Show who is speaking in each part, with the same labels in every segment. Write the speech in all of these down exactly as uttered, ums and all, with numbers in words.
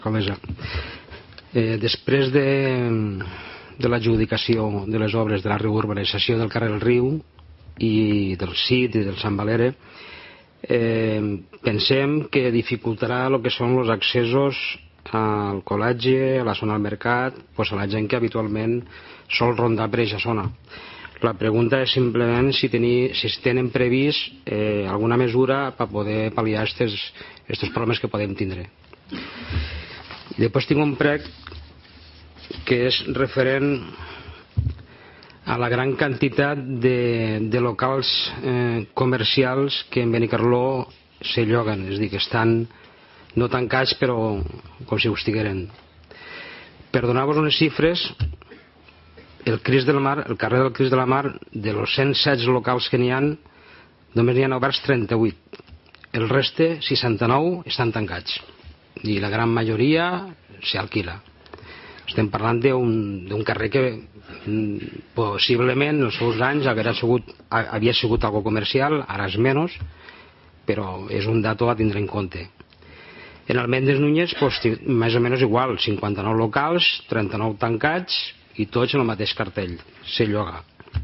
Speaker 1: Alcaldessa, eh, després de, de l'adjudicació de les obres de la reurbanització del carrer del Riu i del Cid i del Sant Valere, eh, pensem que dificultarà el que són els accessos al col·legi, a la zona del mercat, pues a la gent que habitualment sol rondar per aquesta zona. La pregunta és simplement si, tenir, si tenen previst eh, alguna mesura per poder pal·liar aquests problemes que podem tindre. I després tinc un prec que és referent a la gran quantitat de, de locals eh, comercials que en Benicarló se lloguen, és a dir, que estan no tancats però com si ho estigueren. Per donar-vos unes xifres, el Crist del Mar, el carrer del Crist de la Mar, de los cent setze locals que n'hi ha, només n'hi ha oberts trenta-vuit. El reste, seixanta-nou, estan tancats. I la gran majoria s'alquila. Estem parlant d'un carrer que possiblement en els seus anys havia sigut, havia sigut algo comercial, ara és menys, però és un dato a tindre en compte. En el Mendes Núñez, pues, més o menys igual, cinquanta-nou locals, trenta-nou tancats i tots en el mateix cartell, se lloga.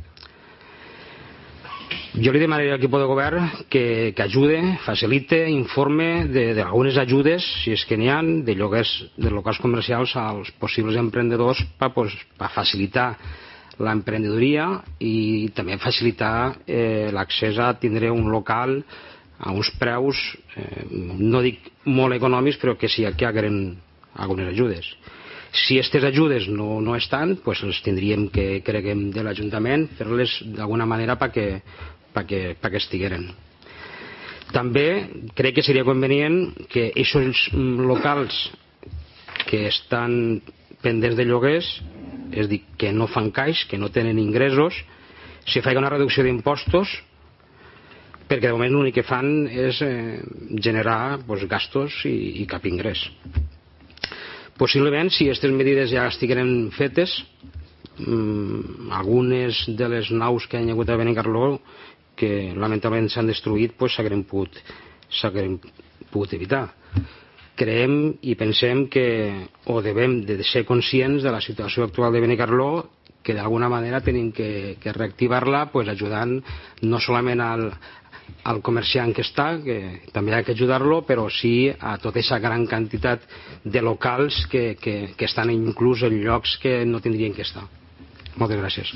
Speaker 1: Jo li demanaria a l'equip de govern que, que ajude, facilite, informe d'algunes ajudes, si és que n'hi ha, de lloguers de locals comercials als possibles emprenedors per pues, pa facilitar l'emprenedoria i també facilitar eh, l'accés a tindre un local a uns preus, eh, no dic molt econòmics, però que sí que hi hagueren algunes ajudes. Si aquestes ajudes no, no estan, pues les tindríem que, creguem, de l'Ajuntament, fer-les d'alguna manera perquè perquè, perquè estigueren. També crec que seria convenient que aquests locals que estan pendents de lloguers, és a dir, que no fan caix, que no tenen ingressos, se faci una reducció d'impostos, perquè de moment l'únic que fan és eh, generar pues, gastos i, i cap ingrés. Possiblement, si aquestes medides ja estigueren fetes, mmm, algunes de les naus que han hagut a Benicarló que lamentablement s'han destruït pues, s'hagueren pogut, pogut evitar. Creiem i pensem que o devem de ser conscients de la situació actual de Benicarló, que d'alguna manera tenim que, que reactivar-la pues, ajudant no solament al, al comerciant que està, que també ha que ajudar-lo, però sí a tota aquesta gran quantitat de locals que, que, que estan inclús en llocs que no tindrien que estar. Moltes gràcies.